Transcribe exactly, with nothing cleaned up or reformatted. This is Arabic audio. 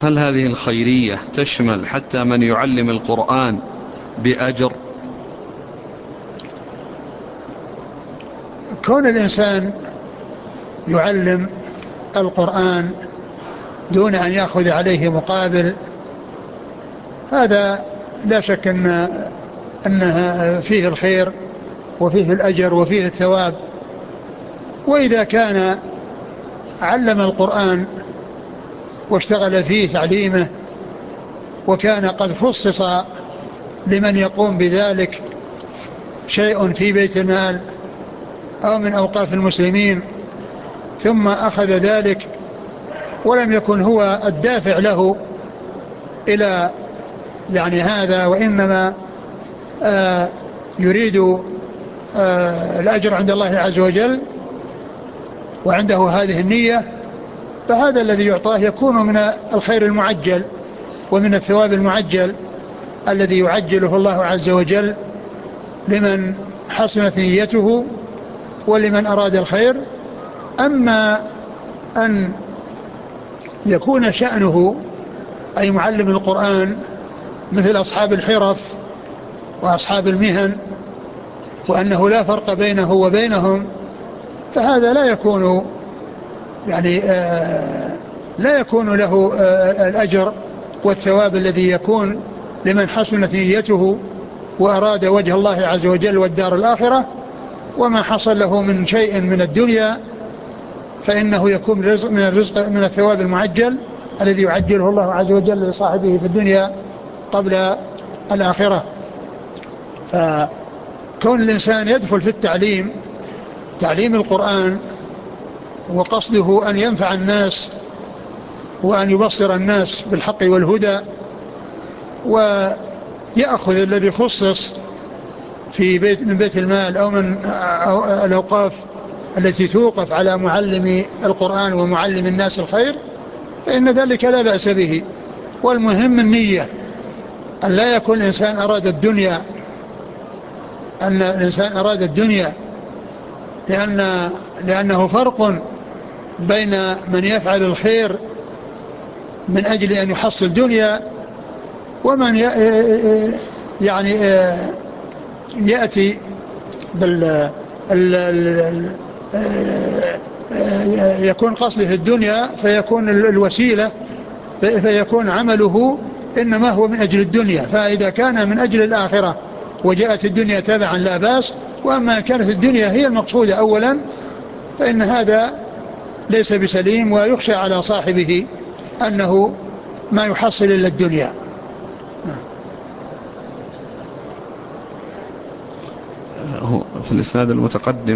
هل هذه الخيرية تشمل حتى من يعلم القرآن بأجر؟ كون الإنسان يعلم القرآن دون أن يأخذ عليه مقابل، هذا لا شك أن أنها فيه الخير وفيه الأجر وفيه الثواب. وإذا كان علم القرآن واشتغل فيه تعليمه، وكان قد خصص لمن يقوم بذلك شيء في بيت المال أو من أوقاف المسلمين، ثم أخذ ذلك ولم يكن هو الدافع له إلى يعني هذا، وإنما آه يريد آه الأجر عند الله عز وجل وعنده هذه النية، فهذا الذي يعطاه يكون من الخير المعجل ومن الثواب المعجل الذي يعجله الله عز وجل لمن حسنت نيته ولمن أراد الخير. أما أن يكون شأنه أي معلم القرآن مثل أصحاب الحرف وأصحاب المهن، وأنه لا فرق بينه وبينهم، فهذا لا يكون يعني آه لا يكون له آه الأجر والثواب الذي يكون لمن حسنت نيته وأراد وجه الله عز وجل والدار الآخرة. وما حصل له من شيء من الدنيا فإنه يكون من الرزق من الثواب المعجل الذي يعجله الله عز وجل لصاحبه في الدنيا قبل الآخرة. فكون الإنسان يدخل في التعليم، تعليم القرآن، وقصده أن ينفع الناس وأن يبصر الناس بالحق والهدى، ويأخذ الذي خصص في بيت من بيت المال أو من الأوقاف التي توقف على معلم القرآن ومعلم الناس الخير، فإن ذلك لا بأس به. والمهم النية، أن لا يكون الإنسان أراد الدنيا، أن الإنسان أراد الدنيا، لأن لأنه فرق بين من يفعل الخير من أجل أن يحصل دنيا، ومن يعني يأتي بال يكون قصده الدنيا فيكون الوسيلة، فيكون عمله إنما هو من أجل الدنيا. فإذا كان من أجل الآخرة وجاءت الدنيا تبعا لا بأس، وأما كانت الدنيا هي المقصودة أولا فإن هذا ليس بسليم، ويخشى على صاحبه أنه ما يحصل إلا الدنيا. في الإسناد المتقدم